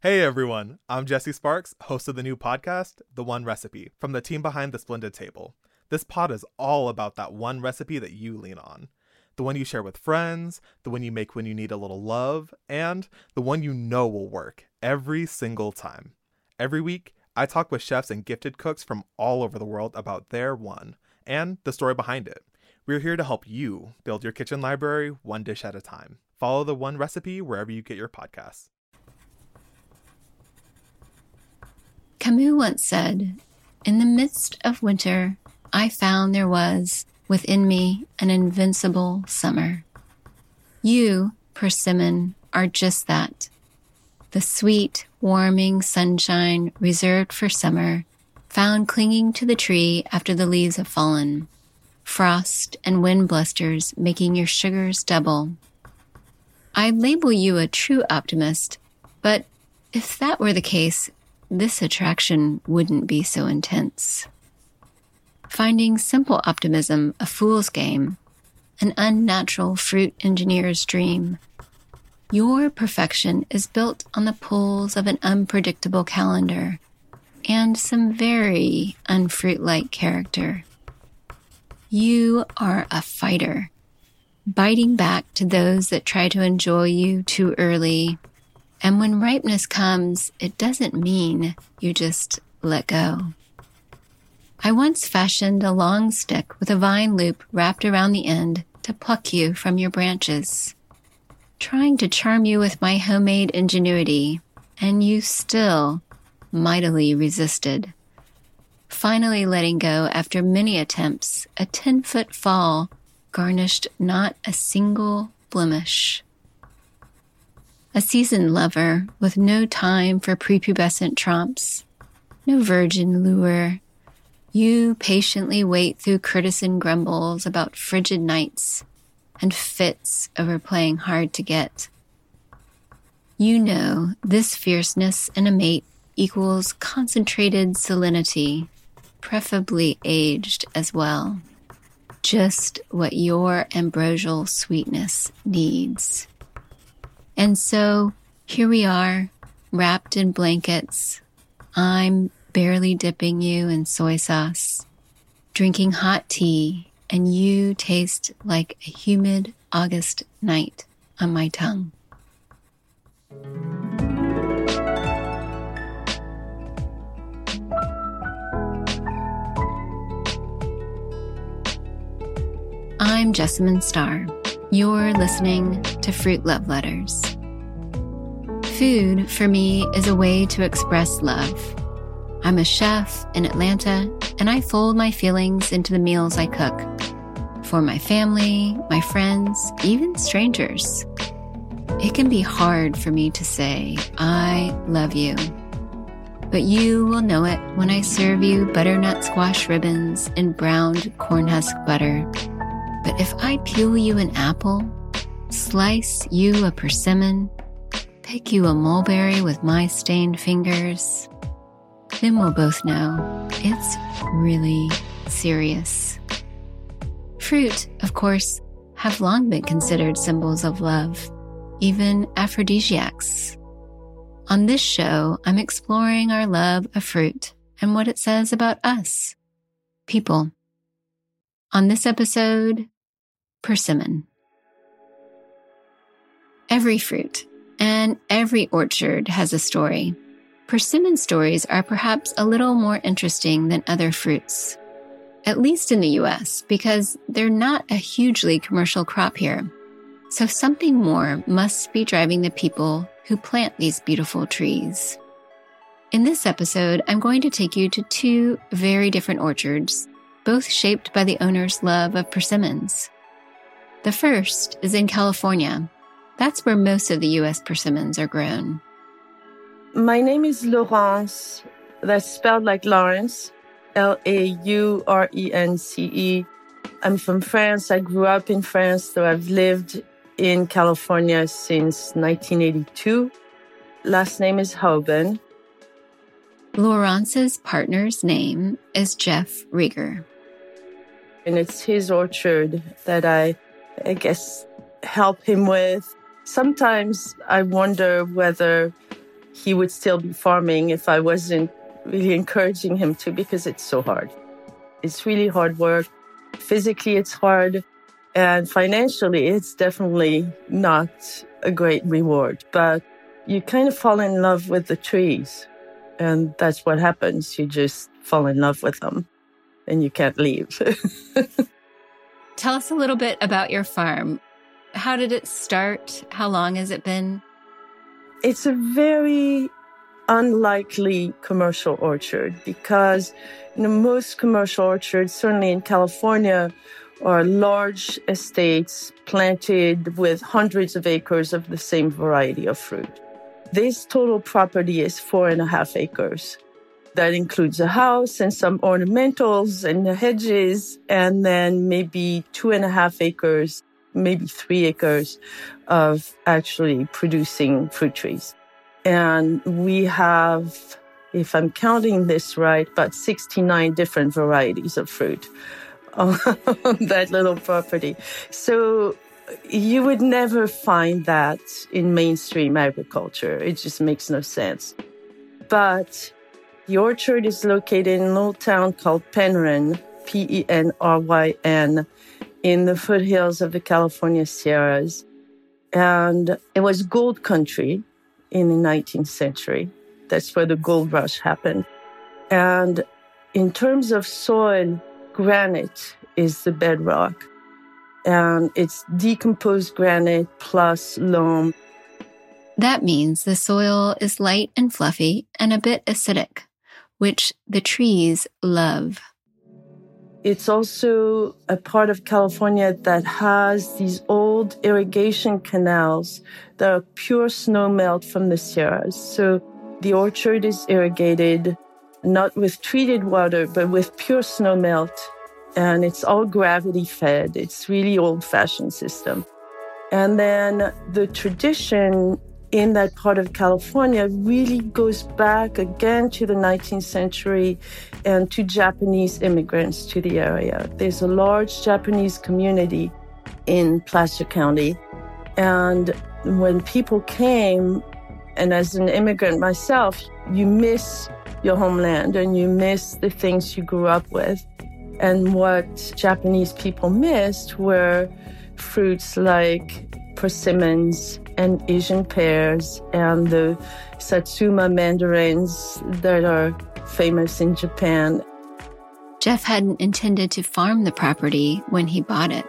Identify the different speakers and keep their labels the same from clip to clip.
Speaker 1: Hey everyone, I'm Jesse Sparks, host of the new podcast, The One Recipe, from the team behind The Splendid Table. This pod is all about that one recipe that you lean on. The one you share with friends, the one you make when you need a little love, and the one you know will work every single time. Every week, I talk with chefs and gifted cooks from all over the world about their one, and the story behind it. We're here to help you build your kitchen library one dish at a time. Follow The One Recipe wherever you get your podcasts.
Speaker 2: Camus once said, "In the midst of winter, I found there was within me an invincible summer." You, persimmon, are just that. The sweet, warming sunshine reserved for summer, found clinging to the tree after the leaves have fallen. Frost and wind blusters making your sugars double. I'd label you a true optimist, but if that were the case, this attraction wouldn't be so intense. Finding simple optimism a fool's game, an unnatural fruit engineer's dream. Your perfection is built on the pulls of an unpredictable calendar and some very unfruit-like character. You are a fighter, biting back to those that try to enjoy you too early. And when ripeness comes, it doesn't mean you just let go. I once fashioned a long stick with a vine loop wrapped around the end to pluck you from your branches, trying to charm you with my homemade ingenuity, and you still mightily resisted. Finally letting go after many attempts, a 10-foot fall garnished not a single blemish. A seasoned lover with no time for prepubescent tromps, no virgin lure, you patiently wait through courtesan grumbles about frigid nights and fits over playing hard to get. You know this fierceness in a mate equals concentrated salinity, preferably aged as well. Just what your ambrosial sweetness needs. And so, here we are, wrapped in blankets. I'm barely dipping you in soy sauce, drinking hot tea, and you taste like a humid August night on my tongue. I'm Jessamine Starr. You're listening to Fruit Love Letters. Food, for me, is a way to express love. I'm a chef in Atlanta, and I fold my feelings into the meals I cook. For my family, my friends, even strangers. It can be hard for me to say, I love you. But you will know it when I serve you butternut squash ribbons in browned corn husk butter. But if I peel you an apple, slice you a persimmon, pick you a mulberry with my stained fingers, then we'll both know it's really serious. Fruit, of course, have long been considered symbols of love, even aphrodisiacs. On this show, I'm exploring our love of fruit and what it says about us, people. On this episode, persimmon. Every fruit and every orchard has a story. Persimmon stories are perhaps a little more interesting than other fruits, at least in the US, because they're not a hugely commercial crop here. So something more must be driving the people who plant these beautiful trees. In this episode, I'm going to take you to two very different orchards, both shaped by the owner's love of persimmons. The first is in California. That's where most of the U.S. persimmons are grown.
Speaker 3: My name is Laurence. That's spelled like Lawrence, Laurence. I'm from France. I grew up in France, so I've lived in California since 1982. Last name is Hoban.
Speaker 2: Laurence's partner's name is Jeff Rieger.
Speaker 3: And it's his orchard that I guess, help him with. Sometimes I wonder whether he would still be farming if I wasn't really encouraging him to, because it's so hard. It's really hard work. Physically, it's hard. And financially, it's definitely not a great reward. But you kind of fall in love with the trees. And that's what happens. You just fall in love with them and you can't leave.
Speaker 2: Tell us a little bit about your farm. How did it start? How long has it been?
Speaker 3: It's a very unlikely commercial orchard because most commercial orchards, certainly in California, are large estates planted with hundreds of acres of the same variety of fruit. This total property is 4.5 acres. That includes a house and some ornamentals and the hedges, and then maybe 2.5 acres, maybe 3 acres of actually producing fruit trees. And we have, if I'm counting this right, about 69 different varieties of fruit on that little property. So you would never find that in mainstream agriculture. It just makes no sense. But the orchard is located in a little town called Penryn, Penryn, in the foothills of the California Sierras. And it was gold country in the 19th century. That's where the gold rush happened. And in terms of soil, granite is the bedrock. And it's decomposed granite plus loam.
Speaker 2: That means the soil is light and fluffy and a bit acidic, which the trees love.
Speaker 3: It's also a part of California that has these old irrigation canals that are pure snowmelt from the Sierras. So the orchard is irrigated not with treated water, but with pure snowmelt. And it's all gravity fed. It's really old-fashioned system. And then the tradition in that part of California really goes back again to the 19th century and to Japanese immigrants to the area. There's a large Japanese community in Placer County. And when people came, and as an immigrant myself, you miss your homeland and you miss the things you grew up with. And what Japanese people missed were fruits like persimmons and Asian pears and the Satsuma mandarins that are famous in Japan.
Speaker 2: Jeff hadn't intended to farm the property when he bought it.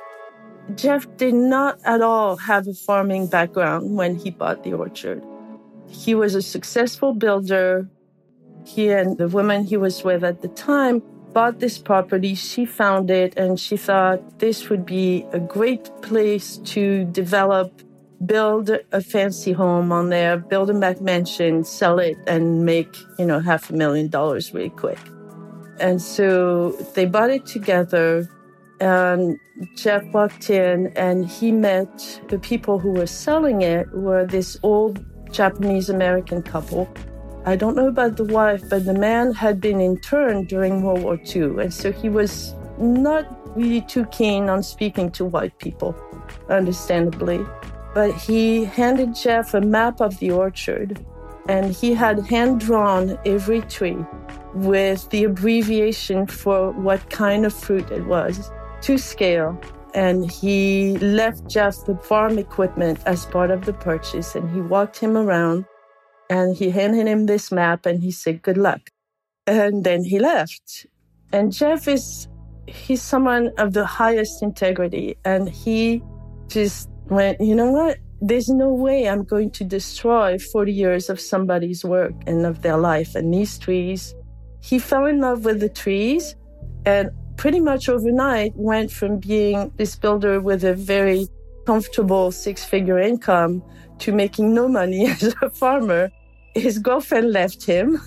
Speaker 3: Jeff did not at all have a farming background when he bought the orchard. He was a successful builder. He and the woman he was with at the time bought this property. She found it and she thought this would be a great place to develop, build a fancy home on there, build a McMansion, sell it, and make, $500,000 really quick. And so they bought it together, and Jeff walked in and he met the people who were selling it were this old Japanese-American couple. I don't know about the wife, but the man had been interned during World War II. And so he was not really too keen on speaking to white people, understandably. But he handed Jeff a map of the orchard, and he had hand-drawn every tree with the abbreviation for what kind of fruit it was to scale. And he left Jeff the farm equipment as part of the purchase, and he walked him around. And he handed him this map and he said, good luck. And then he left. And Jeff he's someone of the highest integrity. And he just went, you know what? There's no way I'm going to destroy 40 years of somebody's work and of their life. And these trees, he fell in love with the trees and pretty much overnight went from being this builder with a very comfortable 6-figure income to making no money as a farmer. His girlfriend left him.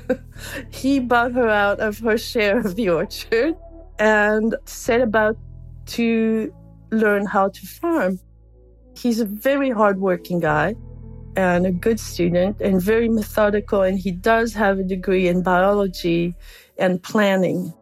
Speaker 3: He bought her out of her share of the orchard and set about to learn how to farm. He's a very hardworking guy and a good student and very methodical, and he does have a degree in biology and planning.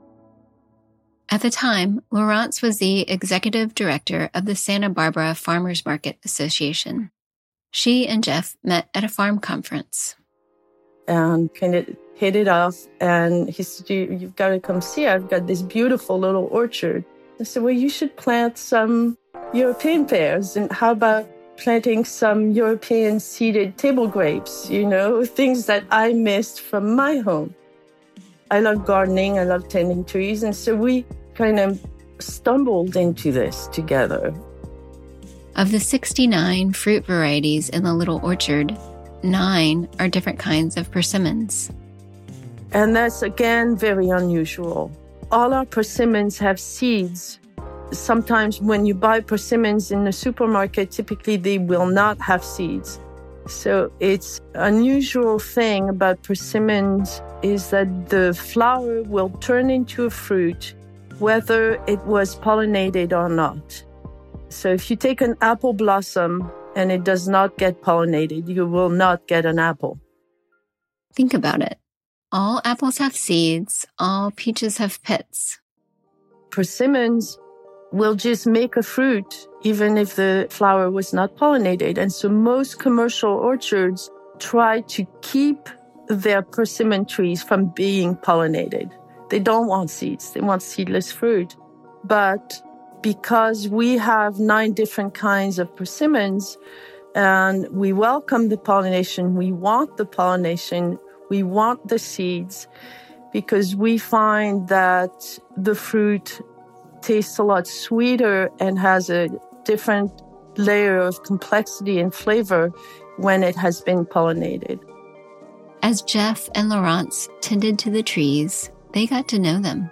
Speaker 2: At the time, Laurence was the executive director of the Santa Barbara Farmers Market Association. She and Jeff met at a farm conference.
Speaker 3: And kind of hit it off. And he said, you've got to come see. I've got this beautiful little orchard. I said, well, you should plant some European pears. And how about planting some European seeded table grapes, things that I missed from my home. I love gardening. I love tending trees. And so we kind of stumbled into this together.
Speaker 2: Of the 69 fruit varieties in the little orchard, 9 are different kinds of persimmons.
Speaker 3: And that's, again, very unusual. All our persimmons have seeds. Sometimes when you buy persimmons in the supermarket, typically they will not have seeds. So it's an unusual thing about persimmons is that the flower will turn into a fruit, whether it was pollinated or not. So if you take an apple blossom and it does not get pollinated, you will not get an apple.
Speaker 2: Think about it. All apples have seeds. All peaches have pits.
Speaker 3: Persimmons will just make a fruit, even if the flower was not pollinated. And so most commercial orchards try to keep their persimmon trees from being pollinated. They don't want seeds. They want seedless fruit. But because we have 9 different kinds of persimmons and we welcome the pollination, we want the pollination, we want the seeds, because we find that the fruit tastes a lot sweeter and has a different layer of complexity and flavor when it has been pollinated.
Speaker 2: As Jeff and Laurence tended to the trees, they got to know them.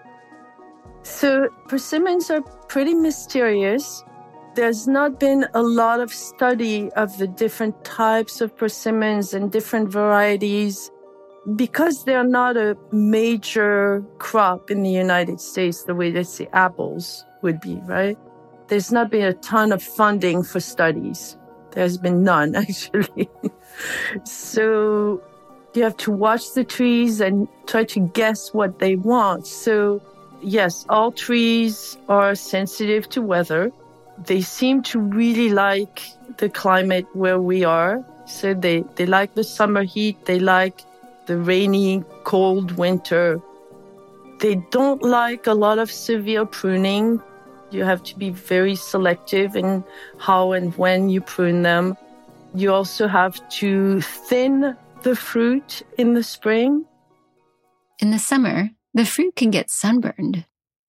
Speaker 3: So persimmons are pretty mysterious. There's not been a lot of study of the different types of persimmons and different varieties because they're not a major crop in the United States the way, let's say, apples would be, right? There's not been a ton of funding for studies. There's been none, actually. So you have to watch the trees and try to guess what they want. So yes, all trees are sensitive to weather. They seem to really like the climate where we are. So they like the summer heat. They like the rainy, cold winter. They don't like a lot of severe pruning. You have to be very selective in how and when you prune them. You also have to thin the fruit in the spring.
Speaker 2: In the summer, the fruit can get sunburned.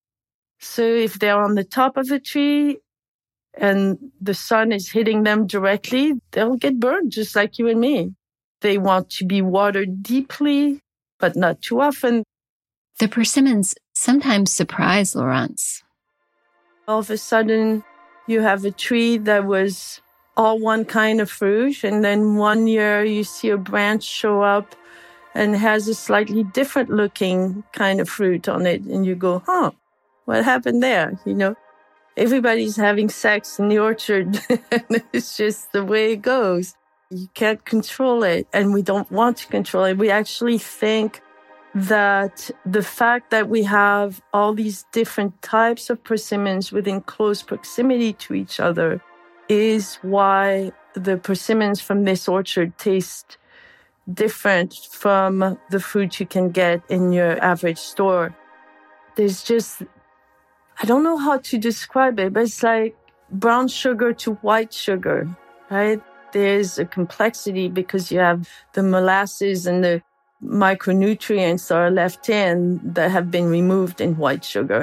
Speaker 3: So if they're on the top of the tree and the sun is hitting them directly, they'll get burned just like you and me. They want to be watered deeply, but not too often.
Speaker 2: The persimmons sometimes surprise Laurence.
Speaker 3: All of a sudden, you have a tree that was all one kind of fruit, and then one year you see a branch show up and has a slightly different looking kind of fruit on it, and you go, what happened there? Everybody's having sex in the orchard. It's just the way it goes. You can't control it, and we don't want to control it. We actually think that the fact that we have all these different types of persimmons within close proximity to each other is why the persimmons from this orchard taste different from the fruit you can get in your average store. There's just, I don't know how to describe it, but it's like brown sugar to white sugar, right? There's a complexity because you have the molasses and the micronutrients that are left in that have been removed in white sugar.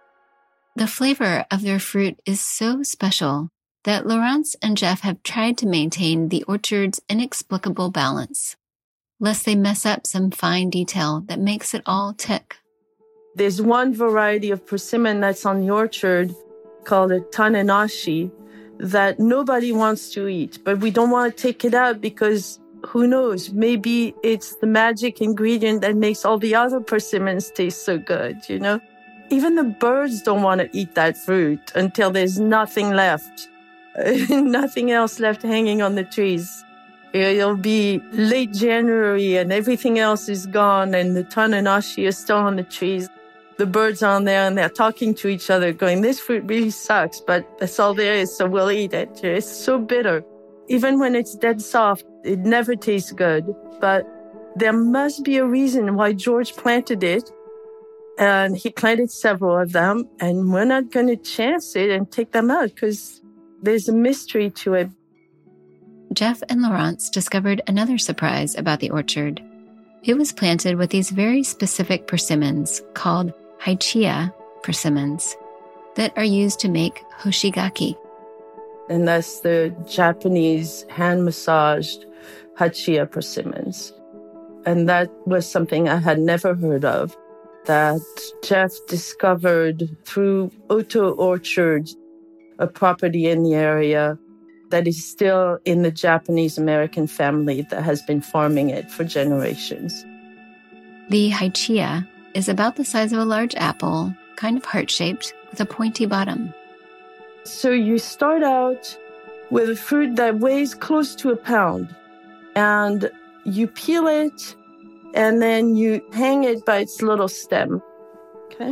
Speaker 2: The flavor of their fruit is so special that Laurence and Jeff have tried to maintain the orchard's inexplicable balance, lest they mess up some fine detail that makes it all tick.
Speaker 3: There's one variety of persimmon that's on the orchard called a Tananashi that nobody wants to eat, but we don't want to take it out because who knows, maybe it's the magic ingredient that makes all the other persimmons taste so good, Even the birds don't want to eat that fruit until there's nothing left, nothing else left hanging on the trees. It'll be late January and everything else is gone and the Tananashi is still on the trees. The birds are on there and they're talking to each other going, this fruit really sucks, but that's all there is, so we'll eat it. It's so bitter. Even when it's dead soft, it never tastes good. But there must be a reason why George planted it. And he planted several of them. And we're not going to chance it and take them out because there's a mystery to it.
Speaker 2: Jeff and Laurence discovered another surprise about the orchard. It was planted with these very specific persimmons called Hachiya persimmons that are used to make hoshigaki.
Speaker 3: And that's the Japanese hand-massaged Hachiya persimmons. And that was something I had never heard of, that Jeff discovered through Oto Orchard, a property in the area that is still in the Japanese-American family that has been farming it for generations.
Speaker 2: The Hachiya is about the size of a large apple, kind of heart-shaped, with a pointy bottom.
Speaker 3: So you start out with a fruit that weighs close to a pound, and you peel it, and then you hang it by its little stem, okay?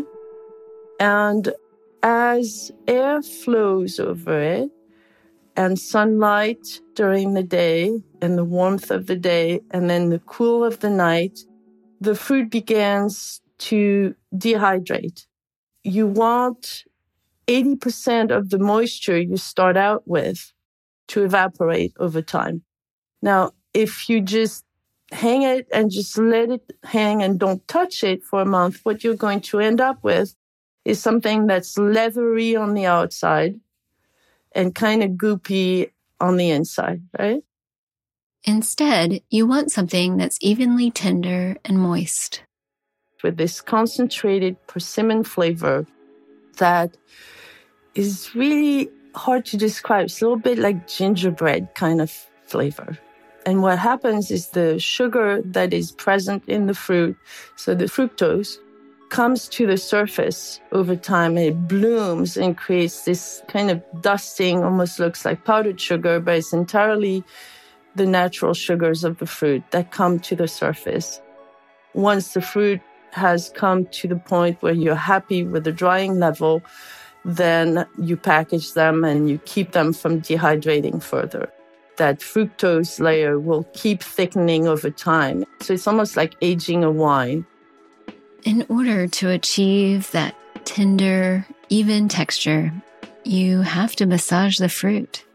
Speaker 3: And as air flows over it, and sunlight during the day, and the warmth of the day, and then the cool of the night, the fruit begins to dehydrate. You want 80% of the moisture you start out with to evaporate over time. Now, if you just hang it and just let it hang and don't touch it for a month, what you're going to end up with is something that's leathery on the outside and kind of goopy on the inside, right?
Speaker 2: Instead, you want something that's evenly tender and moist.
Speaker 3: With this concentrated persimmon flavor that is really hard to describe. It's a little bit like gingerbread kind of flavor. And what happens is the sugar that is present in the fruit, so the fructose, comes to the surface over time, and it blooms and creates this kind of dusting, almost looks like powdered sugar, but it's entirely the natural sugars of the fruit that come to the surface. Once the fruit has come to the point where you're happy with the drying level, then you package them and you keep them from dehydrating further. That fructose layer will keep thickening over time. So it's almost like aging a wine.
Speaker 2: In order to achieve that tender, even texture, you have to massage the fruit.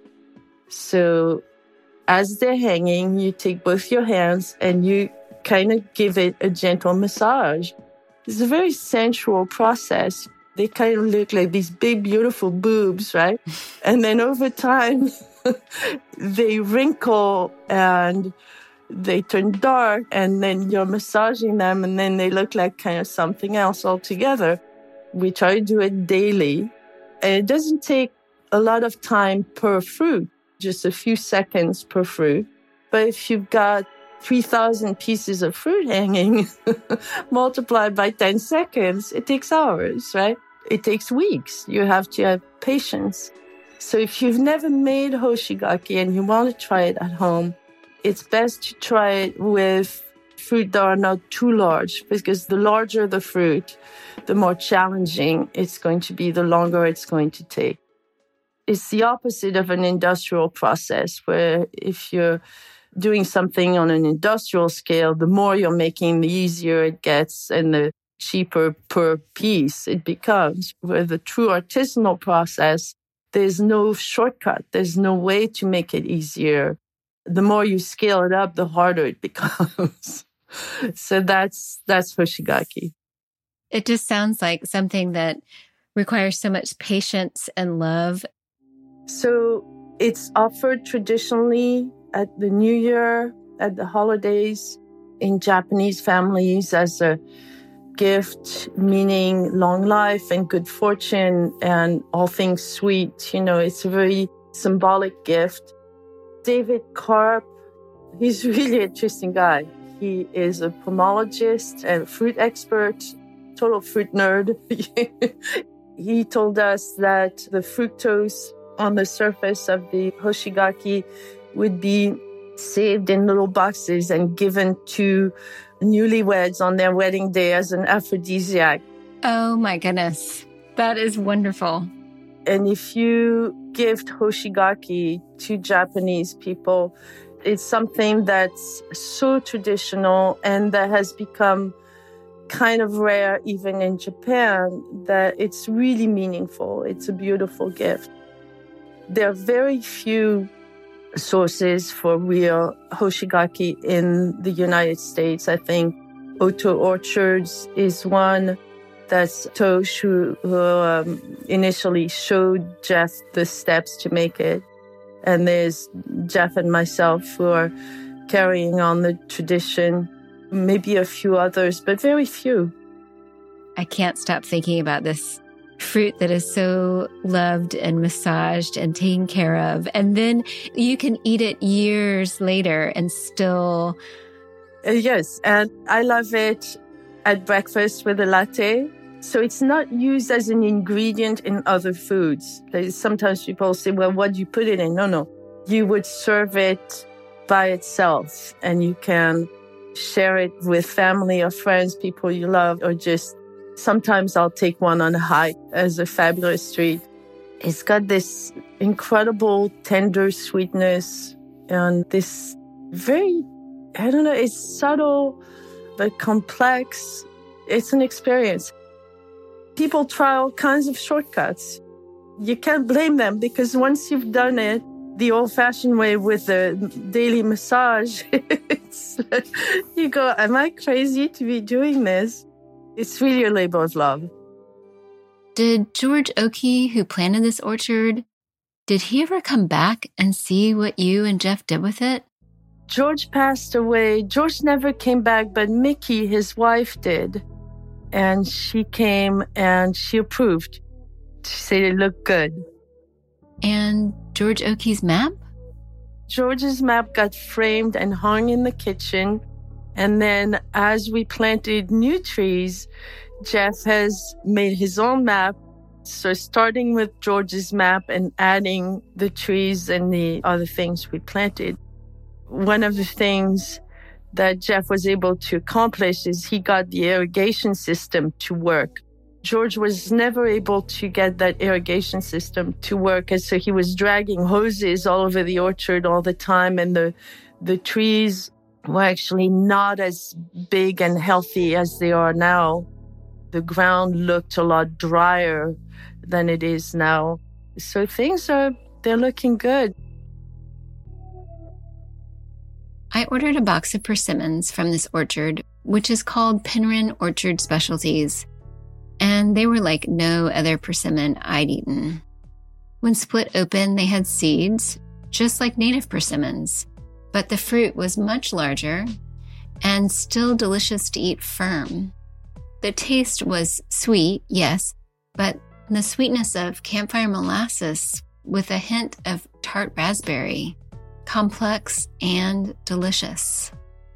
Speaker 3: So as they're hanging, you take both your hands and you kind of give it a gentle massage. It's a very sensual process. They kind of look like these big, beautiful boobs, right? And then over time, they wrinkle and they turn dark, and then you're massaging them, and then they look like kind of something else altogether. We try to do it daily, and it doesn't take a lot of time per fruit, just a few seconds per fruit. But if you've got 3,000 pieces of fruit hanging, multiplied by 10 seconds, it takes hours, right? It takes weeks. You have to have patience. So if you've never made hoshigaki and you want to try it at home, it's best to try it with fruit that are not too large, because the larger the fruit, the more challenging it's going to be, the longer it's going to take. It's the opposite of an industrial process, where if you're doing something on an industrial scale, the more you're making, the easier it gets and the cheaper per piece it becomes. With a true artisanal process, there's no shortcut. There's no way to make it easier. The more you scale it up, the harder it becomes. So that's hoshigaki.
Speaker 2: It just sounds like something that requires so much patience and love.
Speaker 3: So it's offered traditionally at the New Year, at the holidays, in Japanese families as a gift, meaning long life and good fortune and all things sweet. You know, it's a very symbolic gift. David Karp, he's a really interesting guy. He is a pomologist and fruit expert, total fruit nerd. He told us that the fructose on the surface of the hoshigaki would be saved in little boxes and given to newlyweds on their wedding day as an aphrodisiac.
Speaker 2: Oh my goodness. That is wonderful.
Speaker 3: And if you gift hoshigaki to Japanese people, it's something that's so traditional and that has become kind of rare even in Japan, that it's really meaningful. It's a beautiful gift. There are very few sources for real hoshigaki in the United States. I think Oto Orchards is one. That's Tosh who initially showed Jeff the steps to make it. And there's Jeff and myself who are carrying on the tradition. Maybe a few others, but very few.
Speaker 2: I can't stop thinking about this fruit that is so loved and massaged and taken care of. And then you can eat it years later and still...
Speaker 3: Yes, and I love it at breakfast with a latte. So it's not used as an ingredient in other foods. Sometimes people say, well, what do you put it in? No. You would serve it by itself, and you can share it with family or friends, people you love, or just sometimes I'll take one on a hike as a fabulous treat. It's got this incredible tender sweetness and this very, it's subtle but complex. It's an experience. People try all kinds of shortcuts. You can't blame them because once you've done it the old-fashioned way with the daily massage, you go, am I crazy to be doing this? It's really a labor of love.
Speaker 2: Did George Oakey, who planted this orchard, did he ever come back and see what you and Jeff did with it?
Speaker 3: George passed away. George never came back, but Mickey, his wife, did. And she came and she approved. She said it looked good.
Speaker 2: And George Oakey's map?
Speaker 3: George's map got framed and hung in the kitchen. And then as we planted new trees, Jeff has made his own map. So starting with George's map and adding the trees and the other things we planted. One of the things that Jeff was able to accomplish is he got the irrigation system to work. George was never able to get that irrigation system to work, and so he was dragging hoses all over the orchard all the time, and the trees were actually not as big and healthy as they are now. The ground looked a lot drier than it is now. So they're looking good.
Speaker 2: I ordered a box of persimmons from this orchard, which is called Penryn Orchard Specialties, and they were like no other persimmon I'd eaten. When split open, they had seeds, just like native persimmons, but the fruit was much larger and still delicious to eat firm. The taste was sweet, yes, but the sweetness of campfire molasses with a hint of tart raspberry. Complex and delicious.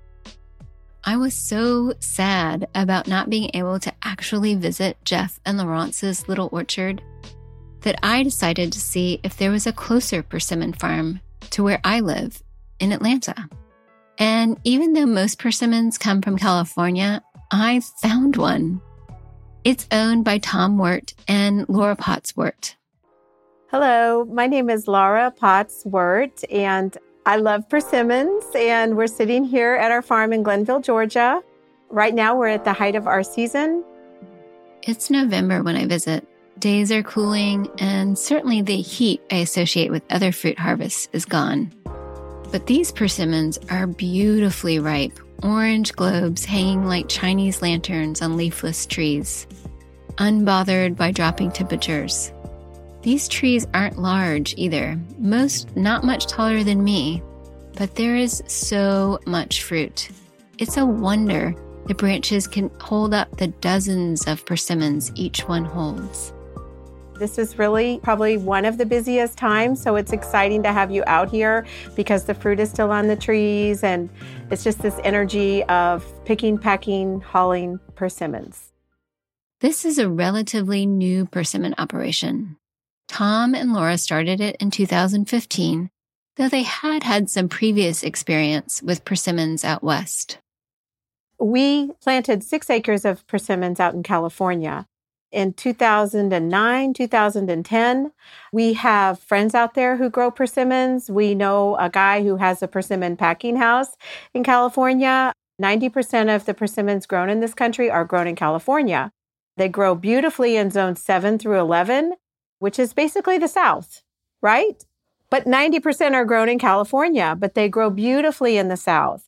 Speaker 2: I was so sad about not being able to actually visit Jeff and Laurence's little orchard that I decided to see if there was a closer persimmon farm to where I live in Atlanta. And even though most persimmons come from California, I found one. It's owned by Tom Wirt and Laura Potts-Wirt.
Speaker 4: Hello, my name is Laura Potts-Wirt, and I love persimmons, and we're sitting here at our farm in Glenville, Georgia. Right now, we're at the height of our season.
Speaker 2: It's November when I visit. Days are cooling, and certainly the heat I associate with other fruit harvests is gone. But these persimmons are beautifully ripe, orange globes hanging like Chinese lanterns on leafless trees, unbothered by dropping temperatures. These trees aren't large either, most not much taller than me, but there is so much fruit. It's a wonder the branches can hold up the dozens of persimmons each one holds.
Speaker 4: This is really probably one of the busiest times, so it's exciting to have you out here because the fruit is still on the trees, and it's just this energy of picking, packing, hauling persimmons.
Speaker 2: This is a relatively new persimmon operation. Tom and Laura started it in 2015, though they had some previous experience with persimmons out west.
Speaker 4: We planted 6 acres of persimmons out in California. in 2009, 2010. We have friends out there who grow persimmons. We know a guy who has a persimmon packing house in California. 90% of the persimmons grown in this country are grown in California. They grow beautifully in zones 7 through 11, which is basically the South, right? But 90% are grown in California, but they grow beautifully in the South.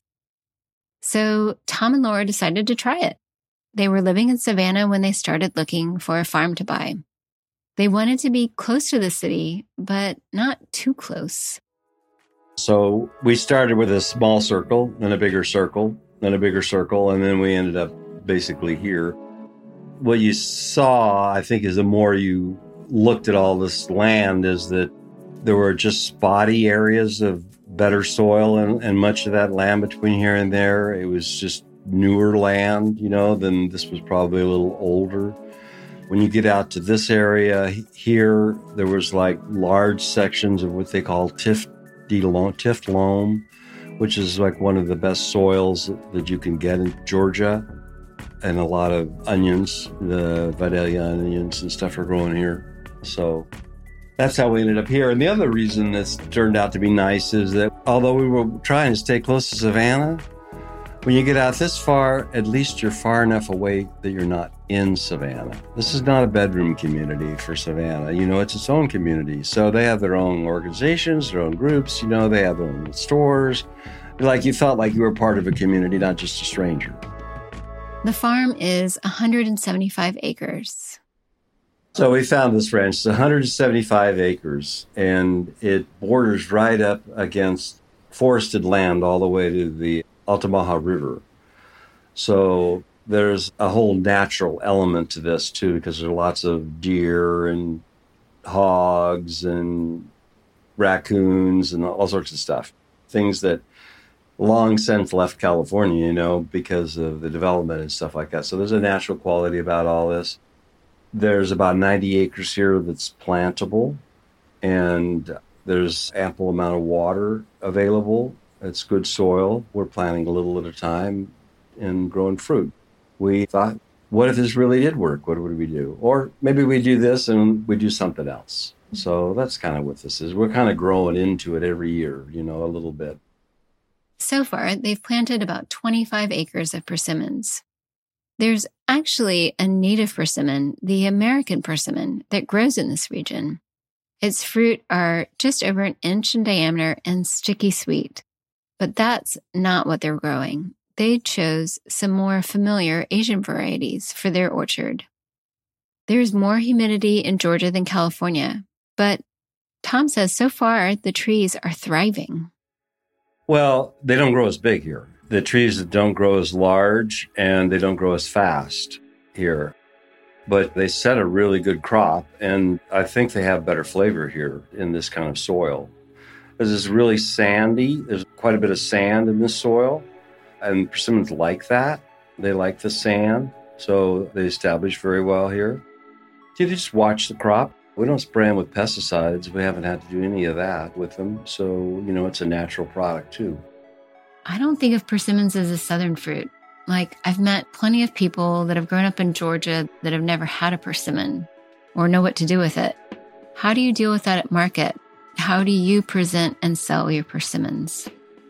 Speaker 2: So Tom and Laura decided to try it. They were living in Savannah when they started looking for a farm to buy. They wanted to be close to the city, but not too close.
Speaker 5: So we started with a small circle, then a bigger circle, then a bigger circle, and then we ended up basically here. What you saw, I think, is the more you looked at all this land, is that there were just spotty areas of better soil and much of that land between here and there. It was just newer land, then this was probably a little older. When you get out to this area here, there was like large sections of what they call Tift loam, which is like one of the best soils that you can get in Georgia. And a lot of onions, the Vidalia onions and stuff are growing here. So that's how we ended up here. And the other reason this turned out to be nice is that although we were trying to stay close to Savannah, when you get out this far, at least you're far enough away that you're not in Savannah. This is not a bedroom community for Savannah. It's its own community. So they have their own organizations, their own groups, they have their own stores. Like you felt like you were part of a community, not just a stranger.
Speaker 2: The farm is 175 acres.
Speaker 5: So we found this ranch. It's 175 acres, and it borders right up against forested land all the way to the Altamaha River. So there's a whole natural element to this, too, because there are lots of deer and hogs and raccoons and all sorts of stuff. Things that long since left California, because of the development and stuff like that. So there's a natural quality about all this. There's about 90 acres here that's plantable, and there's ample amount of water available. It's good soil. We're planting a little at a time and growing fruit. We thought, what if this really did work? What would we do? Or maybe we do this and we do something else. So that's kind of what this is. We're kind of growing into it every year, a little bit.
Speaker 2: So far, they've planted about 25 acres of persimmons. There's actually a native persimmon, the American persimmon, that grows in this region. Its fruit are just over an inch in diameter and sticky sweet. But that's not what they're growing. They chose some more familiar Asian varieties for their orchard. There's more humidity in Georgia than California, but Tom says so far the trees are thriving.
Speaker 5: Well, they don't grow as big here. The trees don't grow as large and they don't grow as fast here. But they set a really good crop, and I think they have better flavor here in this kind of soil. Because it's really sandy. There's quite a bit of sand in this soil, and persimmons like that. They like the sand, so they establish very well here. You just watch the crop. We don't spray them with pesticides. We haven't had to do any of that with them. So, it's a natural product too.
Speaker 2: I don't think of persimmons as a southern fruit. Like, I've met plenty of people that have grown up in Georgia that have never had a persimmon or know what to do with it. How do you deal with that at market? How do you present and sell your persimmons?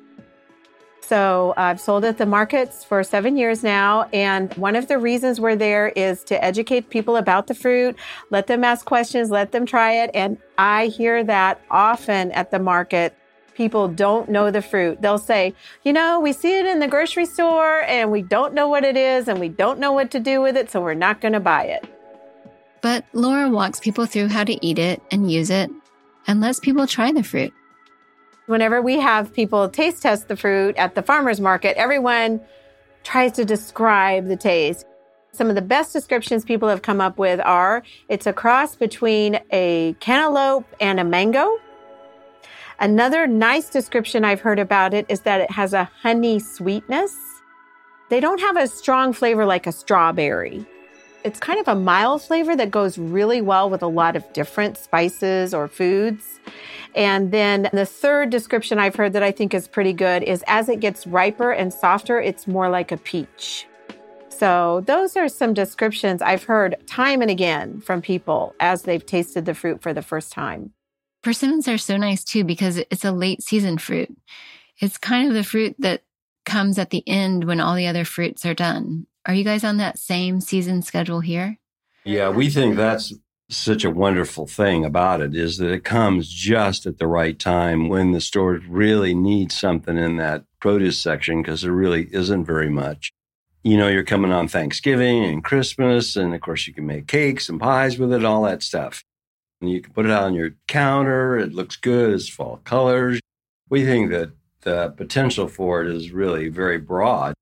Speaker 4: So I've sold at the markets for 7 years now. And one of the reasons we're there is to educate people about the fruit, let them ask questions, let them try it. And I hear that often at the market. People don't know the fruit. They'll say, we see it in the grocery store and we don't know what it is and we don't know what to do with it, so we're not going to buy it.
Speaker 2: But Laura walks people through how to eat it and use it and lets people try the fruit.
Speaker 4: Whenever we have people taste test the fruit at the farmer's market, everyone tries to describe the taste. Some of the best descriptions people have come up with are, it's a cross between a cantaloupe and a mango. Another nice description I've heard about it is that it has a honey sweetness. They don't have a strong flavor like a strawberry. It's kind of a mild flavor that goes really well with a lot of different spices or foods. And then the third description I've heard that I think is pretty good is as it gets riper and softer, it's more like a peach. So those are some descriptions I've heard time and again from people as they've tasted the fruit for the first time.
Speaker 2: Persimmons are so nice too because it's a late season fruit. It's kind of the fruit that comes at the end when all the other fruits are done. Are you guys on that same season schedule here?
Speaker 5: Yeah, we think that's such a wonderful thing about it is that it comes just at the right time when the stores really need something in that produce section because there really isn't very much. You know, you're coming on Thanksgiving and Christmas, and of course you can make cakes and pies with it, all that stuff. And you can put it out on your counter. It looks good. It's fall colors. We think that the potential for it is really very broad.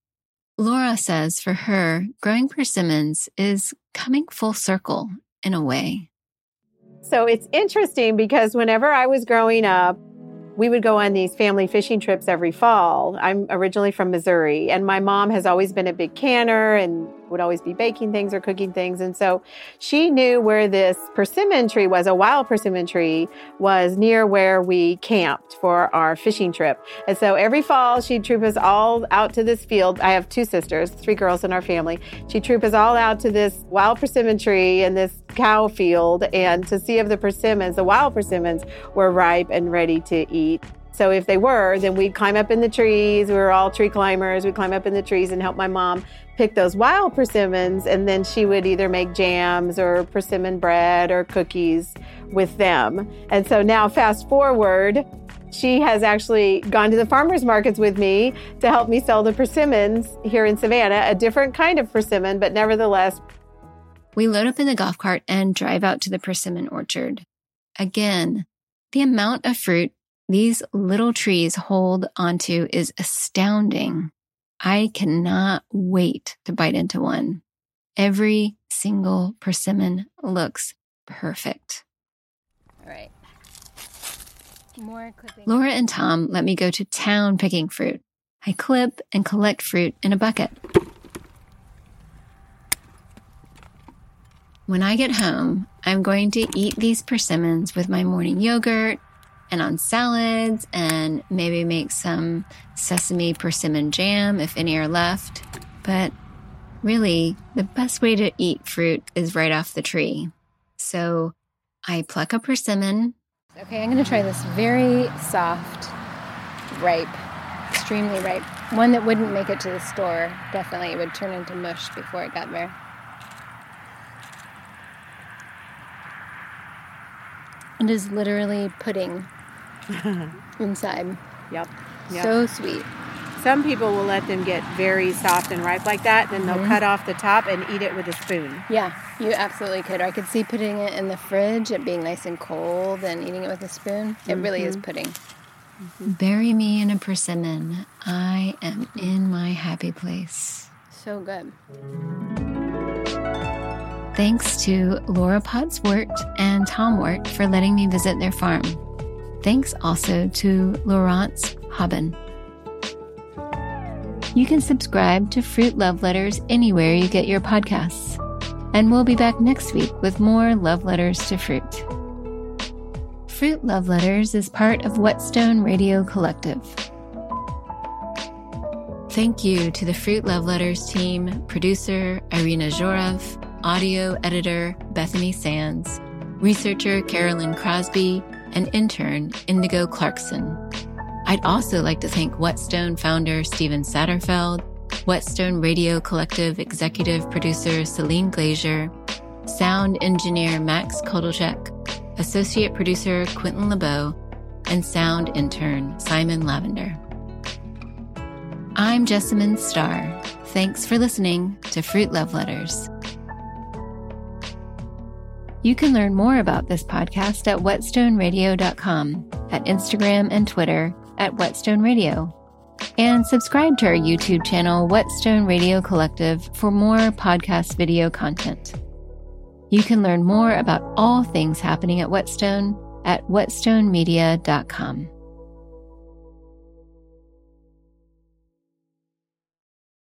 Speaker 2: Laura says for her, growing persimmons is coming full circle in a way.
Speaker 4: So it's interesting because whenever I was growing up, we would go on these family fishing trips every fall. I'm originally from Missouri, and my mom has always been a big canner and would always be baking things or cooking things. And so she knew where this persimmon tree was, a wild persimmon tree, was near where we camped for our fishing trip. And so every fall, she'd troop us all out to this field. I have 2 sisters, 3 girls in our family. She'd troop us all out to this wild persimmon tree in this cow field and to see if the persimmons, the wild persimmons, were ripe and ready to eat. So if they were, then we'd climb up in the trees. We were all tree climbers. We'd climb up in the trees and help my mom pick those wild persimmons. And then she would either make jams or persimmon bread or cookies with them. And so now fast forward, she has actually gone to the farmers markets with me to help me sell the persimmons here in Savannah, a different kind of persimmon, but nevertheless.
Speaker 2: We load up in the golf cart and drive out to the persimmon orchard. Again, the amount of fruit these little trees hold onto is astounding. I cannot wait to bite into one. Every single persimmon looks perfect. All right. More clipping. Laura and Tom let me go to town picking fruit. I clip and collect fruit in a bucket. When I get home, I'm going to eat these persimmons with my morning yogurt and on salads and maybe make some sesame persimmon jam if any are left. But really, the best way to eat fruit is right off the tree. So I pluck a persimmon. Okay, I'm going to try this very soft, ripe, extremely ripe. One that wouldn't make it to the store. Definitely, it would turn into mush before it got there. It is literally pudding inside.
Speaker 4: Yep.
Speaker 2: So sweet.
Speaker 4: Some people will let them get very soft and ripe like that, then they'll cut off the top and eat it with a spoon.
Speaker 2: Yeah, you absolutely could. I could see putting it in the fridge, it being nice and cold, and eating it with a spoon. It really is pudding. Bury me in a persimmon. I am in my happy place. So good. Thanks to Laura Potts Wort and Tom Wort for letting me visit their farm. Thanks also to Laurence Haben. You can subscribe to Fruit Love Letters anywhere you get your podcasts. And we'll be back next week with more love letters to fruit. Fruit Love Letters is part of Whetstone Radio Collective. Thank you to the Fruit Love Letters team, producer Irina Zhorov, audio editor Bethany Sands, researcher Carolyn Crosby, and intern Indigo Clarkson. I'd also like to thank Whetstone founder Steven Satterfeld, Whetstone Radio Collective executive producer Celine Glazier, sound engineer Max Kodolchek, associate producer Quentin LeBeau, and sound intern Simon Lavender. I'm Jessamine Starr. Thanks for listening to Fruit Love Letters. You can learn more about this podcast at whetstoneradio.com, at Instagram and Twitter at Whetstone Radio, and subscribe to our YouTube channel, Whetstone Radio Collective, for more podcast video content. You can learn more about all things happening at Whetstone at whetstonemedia.com.